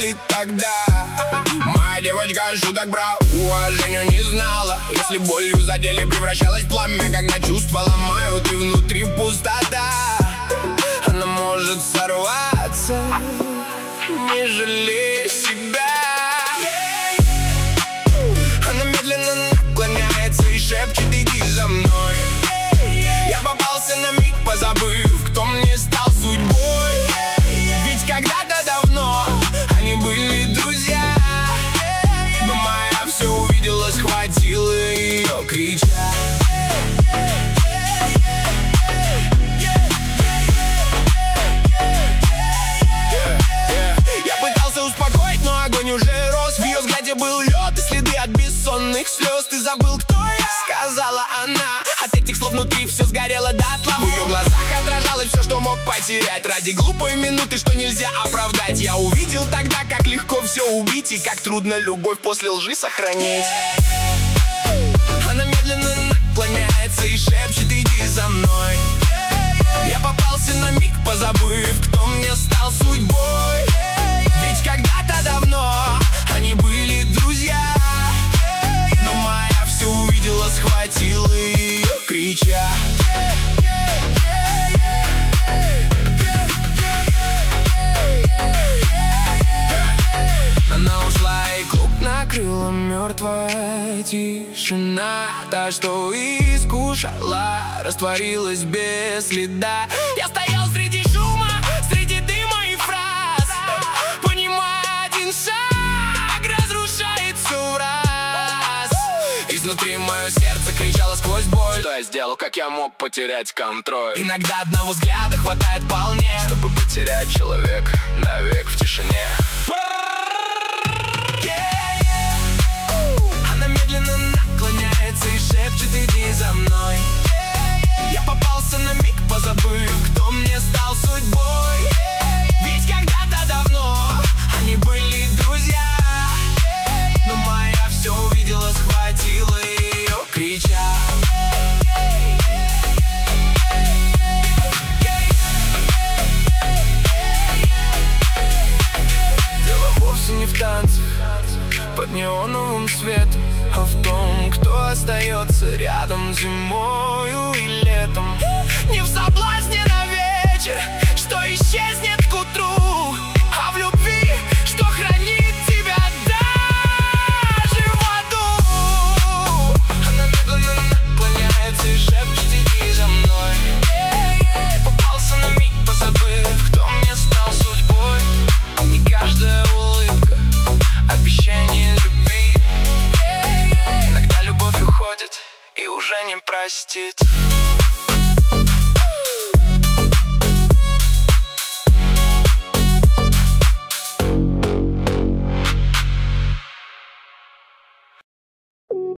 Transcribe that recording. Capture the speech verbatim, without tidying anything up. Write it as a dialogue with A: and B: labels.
A: и тогда моя девочка шуток про уважение не знала. Если болью задели, превращалась в пламя, когда чувства ломают и внутри пустота. Она может сорваться, не жалей себя. Она медленно наклоняется и шепчет: иди за мной. Я попался на миг, позабыв, кто мне стал судьбой. Ведь когда-то давно они были друзья, но моя все увидела, схватила ее, крича. Я пытался успокоить, но огонь уже рос. В ее взгляде был лед и следы от бессонных слез. Ты забыл, кто я? Сказала она. От этих слов внутри все сгорело дотла. В ее глазах отражалось все, что мог потерять ради глупой минуты, что нельзя оправдать. Я увидел тогда, как легко все убить и как трудно любовь после лжи сохранить. Она медленно наклоняется и шепчет: иди за мной. Я попался на миг, позабыв, кто мне стал судьбой. Ведь когда-то давно они были друзья, но моя все увидела, схватила ее, крича. Она ушла, и круг накрыла мертвая тишина. Та, что искушала, растворилась без следа. Я стоял среди шума, среди дыма и фраз, понимая, один шаг разрушает все в раз. Изнутри мое сердце кричало сквозь боль: что я сделал, как я мог потерять контроль? Иногда одного взгляда хватает вполне, чтобы потерять человека навек в тишине. И шепчет: иди за мной. Я попался на миг, позабыв, кто мне стал судьбой. Ведь когда-то давно они были друзья, но моя все увидела, схватила ее, крича. Дело вовсе не в танце под неоновым светом, а в том, кто остается рядом зимою и летом. Не в соблазне на вечер, что исчезнет к утру, а в любви, что хранит тебя даже в аду. Она медленно наклоняется и шепчет: иди за мной. Попался на миг, позабыв, кто мне стал судьбой. Не каждая улыбка — обещание любви. Иногда любовь уходит и уже не простит.